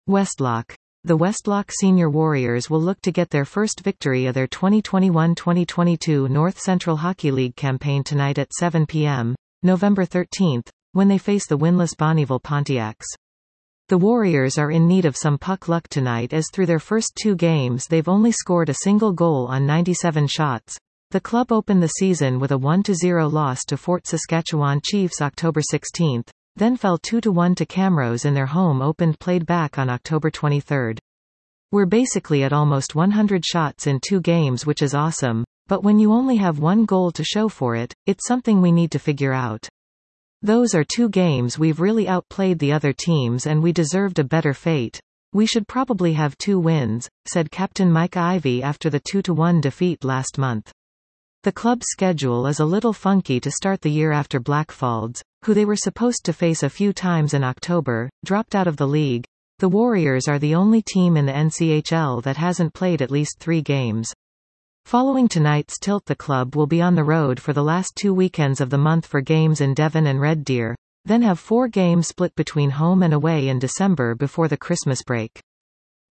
Westlock. The Westlock Senior Warriors will look to get their first victory of their 2021-2022 North Central Hockey League campaign tonight at 7 p.m., November 13, when they face the winless Bonnyville Pontiacs. The Warriors are in need of some puck luck tonight, as through their first 2 games they've only scored a single goal on 97 shots. The club opened the season with a 1-0 loss to Fort Saskatchewan Chiefs October 16, then fell 2-1 to Camrose in their home opened played back on October 23. We're basically at almost 100 shots in 2 games, which is awesome, but when you only have 1 goal to show for it, it's something we need to figure out. Those are 2 games we've really outplayed the other teams and we deserved a better fate. We should probably have 2 wins, said Captain Mike Ivey after the 2-1 defeat last month. The club's schedule is a little funky to start the year after Blackfalds, who they were supposed to face a few times in October, dropped out of the league. The Warriors are the only team in the NCHL that hasn't played at least 3 games. Following tonight's tilt, the club will be on the road for the last 2 weekends of the month for games in Devon and Red Deer, then have 4 games split between home and away in December before the Christmas break.